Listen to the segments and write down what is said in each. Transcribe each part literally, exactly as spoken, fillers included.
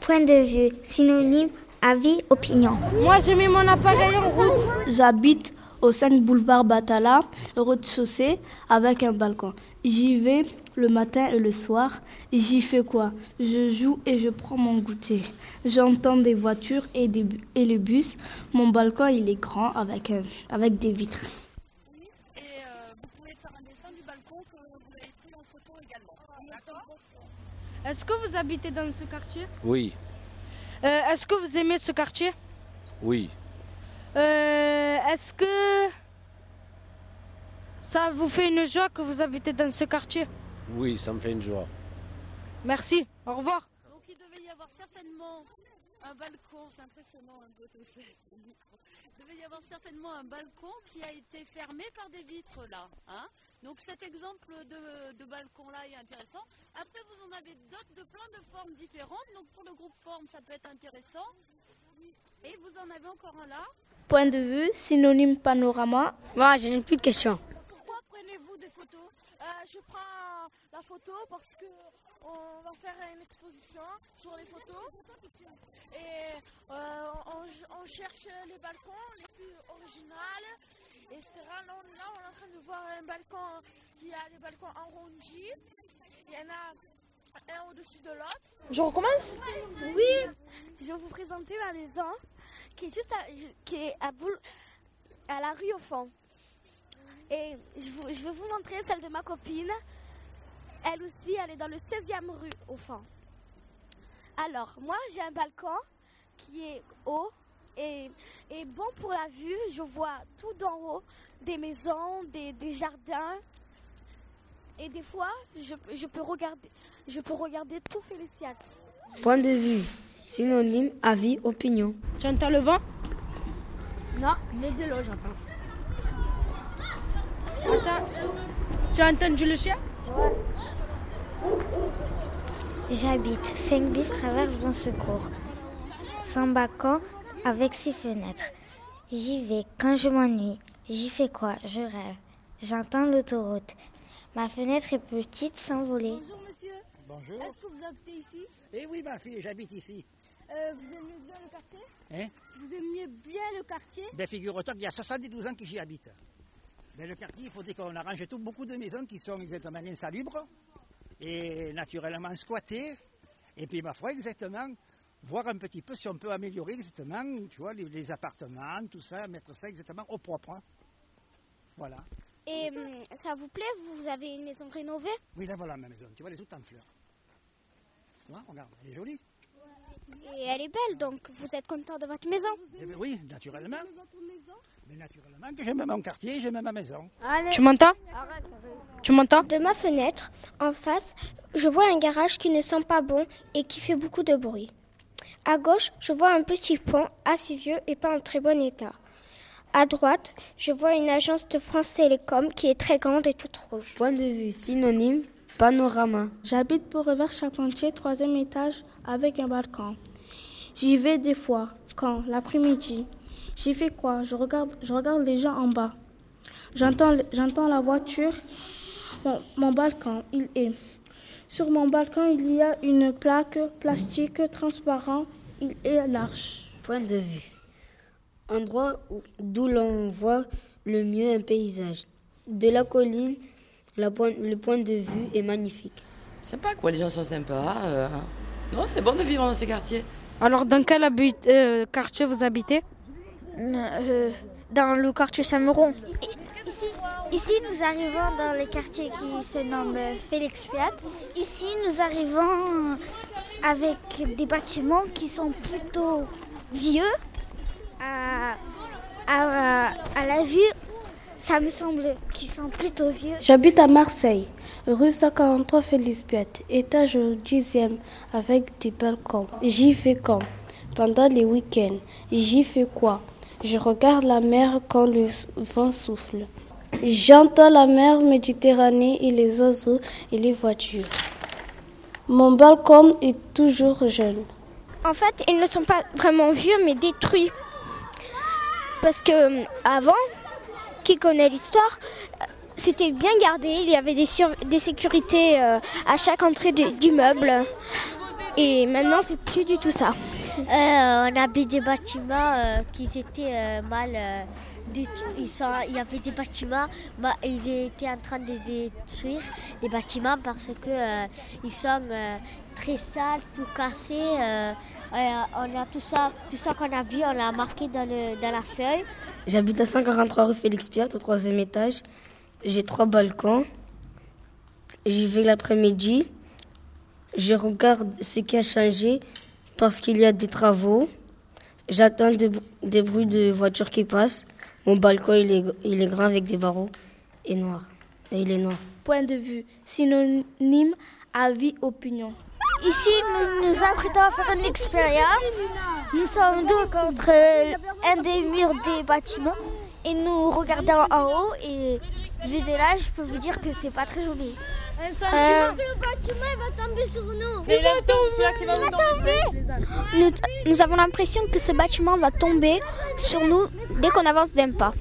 Point de vue, synonyme, avis, opinion. Moi, j'ai mis mon appareil en route. J'habite au cinq boulevard Batala, rez-de-chaussée, avec un balcon. J'y vais le matin et le soir. J'y fais quoi? Je joue et je prends mon goûter. J'entends des voitures et, des bu- et le bus. Mon balcon, il est grand avec, un, avec des vitres. Oui, et euh, vous pouvez faire un dessin du balcon que vous avez pris en photo également. D'accord? Est-ce que vous habitez dans ce quartier? Oui, Euh, Est-ce que vous aimez ce quartier? oui, Euh, Est-ce que ça vous fait une joie que vous habitez dans ce quartier? oui, ça me fait une joie. Merci, au revoir. Donc il devait y avoir certainement un balcon, c'est impressionnant un peu tout ça. Il devait y avoir certainement un balcon qui a été fermé par des vitres là. Hein. Donc cet exemple de, de balcon là est intéressant. Après vous en avez d'autres de plein de formes différentes. Donc pour le groupe forme ça peut être intéressant. Et vous en avez encore un là. Point de vue, synonyme, panorama. Moi, j'ai une petite question. Pourquoi prenez-vous des photos? euh, Je prends la photo parce que on va faire une exposition sur les photos et euh, on, on cherche les balcons les plus originaux, et cetera. Là, on, là, on est en train de voir un balcon qui a des balcons arrondis. Il y en a un au-dessus de l'autre. Je recommence? Oui, je vais vous présenter ma maison qui est juste à, qui est à, boule, à la rue au fond. Et je, vous, je vais vous montrer celle de ma copine. Elle aussi, elle est dans le seizième rue au fond. Alors, moi, j'ai un balcon qui est haut et, et bon pour la vue. Je vois tout d'en haut, des maisons, des, des jardins. Et des fois, je, je, peux regarder, je peux regarder tout Féliciat. Point de vue, synonyme, avis, opinion. Tu entends le vent? Non, mais de l'eau, j'entends. Attends. Tu as entendu le chien? J'habite cinq bis traverse Bon Secours. Sans balcon avec six fenêtres. J'y vais quand je m'ennuie. J'y fais quoi? Je rêve. J'entends l'autoroute. Ma fenêtre est petite sans voler. Bonjour monsieur. Bonjour. Est-ce que vous habitez ici? Eh oui, ma fille, j'habite ici. Euh, vous aimez bien le quartier? Hein? Vous aimez bien le quartier? Ben, figure-toi qu'il y a soixante-douze ans que j'y habite. Ben, le quartier, il faudrait qu'on arrange tout, beaucoup de maisons qui sont exactement insalubres et naturellement squattées. Et puis, ma foi, exactement, voir un petit peu si on peut améliorer exactement, tu vois, les, les appartements, tout ça, mettre ça exactement au propre. Voilà. Et hum, ça vous plaît? Vous avez une maison rénovée? Oui, là, voilà ma maison. Tu vois, elle est toute en fleurs. Tu vois, regarde, elle est jolie. Et elle est belle, donc vous êtes content de votre maison? Eh ben oui, naturellement. Mais naturellement que j'aime mon quartier, j'aime ma maison. Tu m'entends? Tu m'entends? De ma fenêtre, en face, je vois un garage qui ne sent pas bon et qui fait beaucoup de bruit. À gauche, je vois un petit pont assez vieux et pas en très bon état. À droite, je vois une agence de France Télécom qui est très grande et toute rouge. Point de vue, synonyme, panorama. J'habite Beaurevert-Charpentier, troisième étage, avec un balcon. J'y vais des fois, quand l'après-midi. J'y fais quoi? Je regarde, je regarde les gens en bas. J'entends, j'entends la voiture. Mon, mon balcon, il est. Sur mon balcon, il y a une plaque plastique transparent. Il est large. Point de vue. Endroit où- d'où l'on voit le mieux un paysage. De la colline, la point- le point de vue est magnifique. Sympa quoi, les gens sont sympas. euh. Non, c'est bon de vivre dans ces quartiers. Alors, dans quel habit- euh, quartier vous habitez? Euh, dans le quartier Saint-Meuron. Ici, ici, nous arrivons dans le quartier qui se nomme Félix Fiat. Ici, nous arrivons avec des bâtiments qui sont plutôt vieux. À, à, à la vue, ça me semble qu'ils sont plutôt vieux. J'habite à Marseille, rue cent quarante-trois Félix Piat, étage au dixième, avec des balcons. J'y fais quand? Pendant les week-ends. J'y fais quoi? Je regarde la mer quand le vent souffle. J'entends la mer Méditerranée et les oiseaux et les voitures. Mon balcon est toujours jeune. En fait, ils ne sont pas vraiment vieux, mais détruits. Parce que euh, avant, qui connaît l'histoire, euh, c'était bien gardé. Il y avait des, sur- des sécurités euh, à chaque entrée de- d'immeuble. Et maintenant, c'est plus du tout ça. Euh, on avait des bâtiments euh, qui étaient euh, mal euh, détruits. Ils sont, il y avait des bâtiments, bah, ils étaient en train de détruire les bâtiments parce que euh, ils sont euh, très sales, tout cassés. Euh, on a tout ça, tout ça qu'on a vu, on l'a marqué dans, le, dans la feuille. J'habite à cent quarante-trois rue Félix Piat, au troisième étage. J'ai trois balcons. J'y vais l'après-midi. Je regarde ce qui a changé parce qu'il y a des travaux. J'attends des, des bruits de voitures qui passent. Mon balcon, il est, il est grand avec des barreaux et noir. Et il est noir. Point de vue, synonyme, avis, opinion. Ici, nous nous apprêtons à faire une expérience. Nous sommes deux contre un des murs des bâtiments et nous regardons en haut et vu de là, je peux vous dire que c'est pas très joli. Un sentiment euh... que le bâtiment va tomber sur nous. C'est celui-là qui va nous tomber. Nous, nous avons l'impression que ce bâtiment va tomber sur nous dès qu'on avance d'un pas.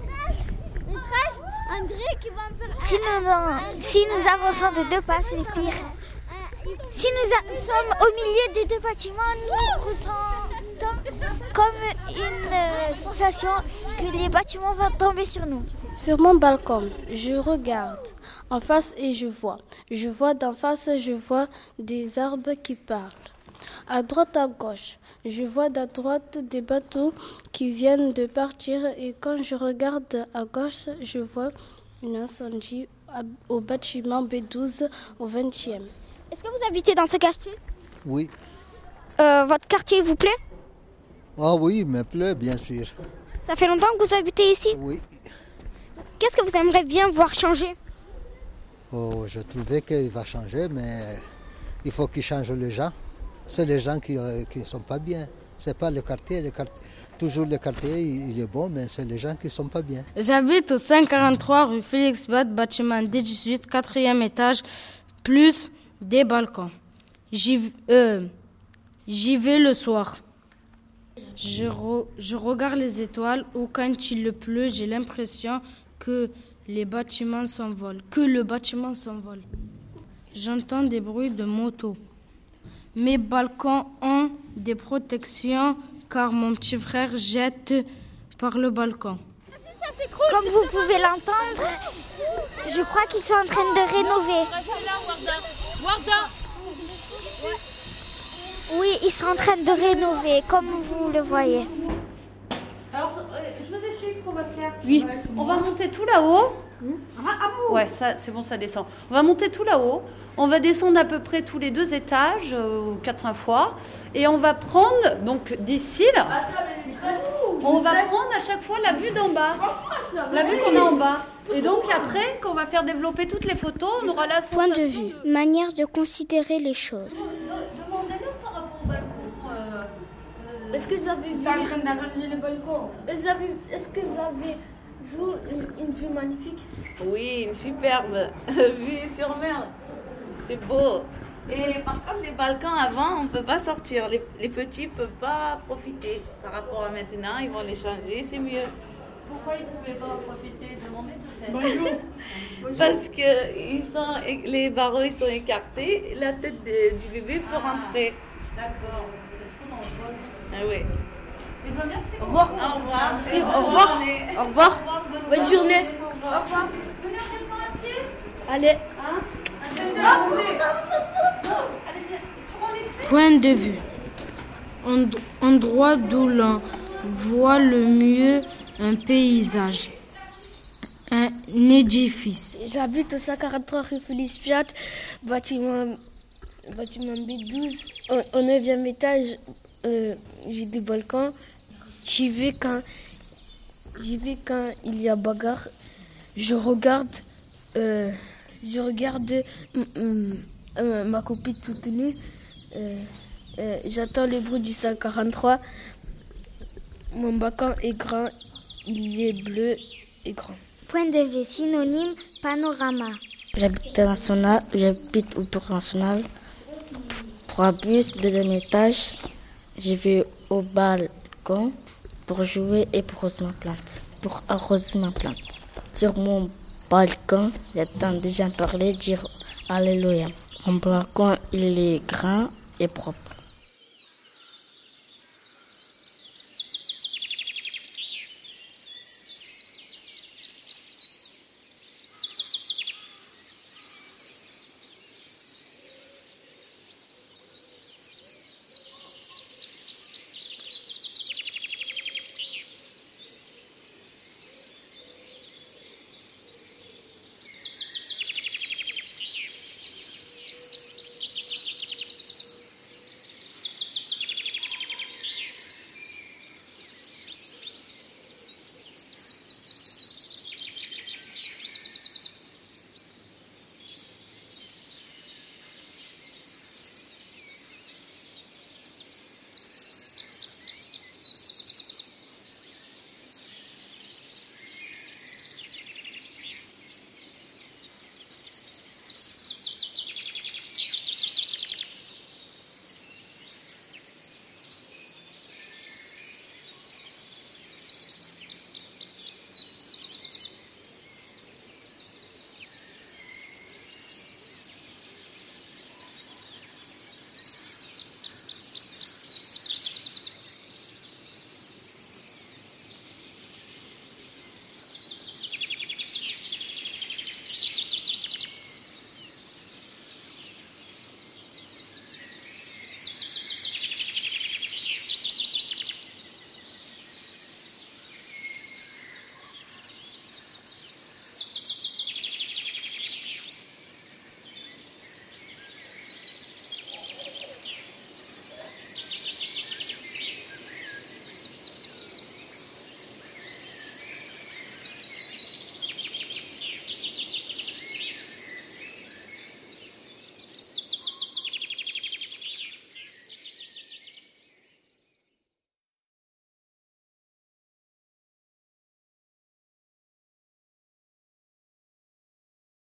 Si nous, non, si nous avançons de deux pas, c'est pire. Si nous, a, nous sommes au milieu des deux bâtiments, nous ressentons comme une euh, sensation que les bâtiments vont tomber sur nous. Sur mon balcon, je regarde en face et je vois. Je vois d'en face, je vois des arbres qui parlent. À droite, à gauche, je vois d'à droite des bateaux qui viennent de partir. Et quand je regarde à gauche, je vois un incendie au bâtiment B douze au vingtième. Est-ce que vous habitez dans ce quartier ? Oui. Euh, votre quartier vous plaît ? Ah oui, il me plaît, bien sûr. Ça fait longtemps que vous habitez ici ? Oui. Qu'est-ce que vous aimeriez bien voir changer ? Oh, je trouvais qu'il va changer, mais il faut qu'il change les gens. C'est les gens qui ne euh, sont pas bien. C'est pas le quartier. Le quartier. Toujours le quartier, il est bon, mais c'est les gens qui ne sont pas bien. J'habite au cinq cent quarante-trois rue Félix Piat, bâtiment D dix-huit, quatrième étage, plus des balcons. J'y, euh, j'y vais le soir. Je, re, je regarde les étoiles ou quand il pleut, j'ai l'impression que les bâtiments s'envolent, que le bâtiment s'envole. J'entends des bruits de moto. Mes balcons ont des protections car mon petit frère jette par le balcon. Comme vous pouvez l'entendre, je crois qu'ils sont en train de rénover. Oui, ils sont en train de rénover, comme vous le voyez. Alors, je vous explique ce qu'on va faire. Oui. On va monter tout là-haut. Ah, ouais, ça, c'est bon, ça descend. On va monter tout là-haut. On va descendre à peu près tous les deux étages, euh, quatre cinq fois. Et on va prendre, donc d'ici, là, on va prendre à chaque fois la vue d'en bas. La vue qu'on a en bas. Et donc après, quand on va faire développer toutes les photos, on aura la sensation... Point de vue, manière de considérer les choses. Demandez-leur par rapport au balcon. Euh, euh, Est-ce que vous avez vu... C'est en train d'arranger le balcon. Est-ce que vous avez vu une, une vue magnifique? Oui, une superbe vue sur mer. C'est beau. Et par contre, les balcons avant, on ne peut pas sortir. Les, les petits ne peuvent pas profiter. Par rapport à maintenant, ils vont les changer, c'est mieux. Pourquoi ils ne pouvaient pas en profiter? Demandez peut-être. Bonjour. Bonjour. Parce que ils sont, les barreaux ils sont écartés, la tête de, du bébé peut ah, rentrer. D'accord. C'est trop dangereux. Ah oui. Eh ben, merci beaucoup. Au revoir. Au revoir. Merci. Au revoir. Au revoir. Bonne, bonne journée. Au revoir. Venez, on descend à pied. Allez. Hein? Point de vue. Endroit d'où l'on voit le mieux un paysage, un édifice. J'habite au cent quarante-trois rue Félix Piat, bâtiment, bâtiment B douze. Au, au neuvième étage, euh, j'ai des balcons. J'y vais quand, j'y vais quand il y a bagarre. Je regarde, euh, je regarde euh, euh, ma copine toute nue. Euh, euh, j'entends le bruit du cent quarante-trois. Mon balcon est grand. Il est bleu et grand. Point de vue synonyme, panorama. J'habite à National, j'habite au Bureau National. Trois bus, deuxième étage. Je vais au balcon pour jouer et pour arroser ma plante. Pour arroser ma plante. Sur mon balcon, j'entends des gens parler, dire Alléluia. Mon balcon, il est grand et propre.